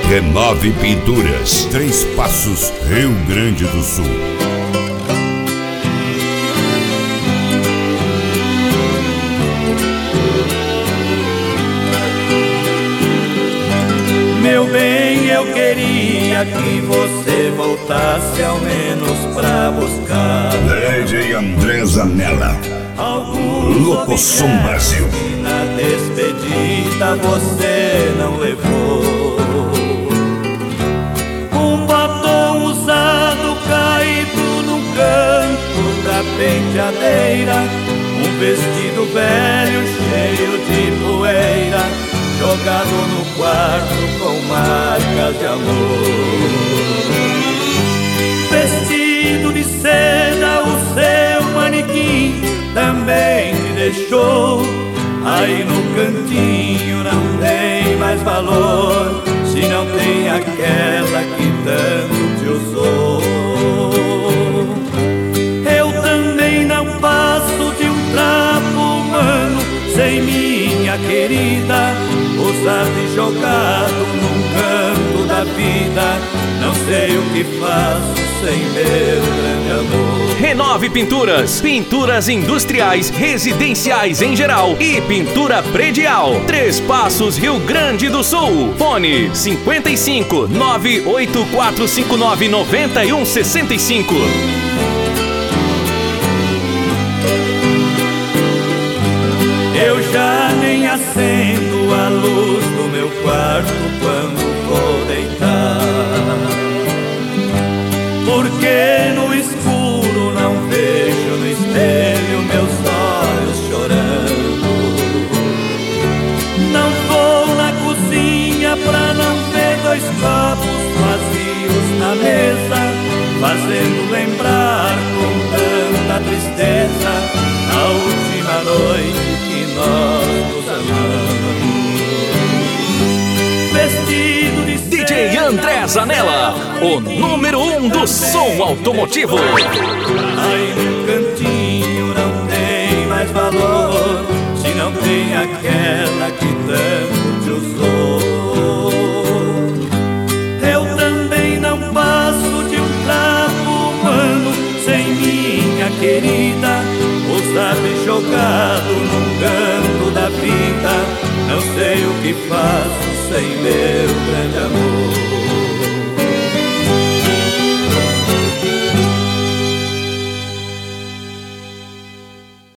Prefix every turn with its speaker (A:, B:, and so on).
A: Renove Pinturas, Três Passos, Rio Grande do Sul.
B: Meu bem, eu queria que você voltasse ao menos pra buscar
A: DJ André Zanella, Locosom Brasil.
B: Na despedida você não levou um batom usado caído no canto da penteadeira, um vestido velho cheio de poeira jogado no quarto com marcas de amor. Vestido de seda o seu manequim também te deixou. Aí no cantinho não tem mais valor, se não tem aquela que tanto te usou. Eu também não passo de um trapo humano sem minha querida, usado e jogado num canto da vida. Não sei o que faço sem meu grande amor.
C: Renove Pinturas, pinturas industriais, residenciais em geral e pintura predial. Três Passos, Rio Grande do Sul. Fone 55 98459 9165.
B: Eu já nem acendo a luz do meu quarto quando vou deitar, porque no escuro não vejo no espelho meus olhos chorando. Não vou na cozinha pra não ver dois copos vazios na mesa, fazendo lembrar com tanta tristeza a última noite que nós nos amamos. Vestido de
C: DJ André Zanella, o número 1 do som automotivo.
B: Aí no cantinho não tem mais valor, se não tem aquela que tanto te usou. Eu também não passo de um trapo humano sem minha querida, usado e jogado num canto da vida. Não sei o que faço sem meu grande amor.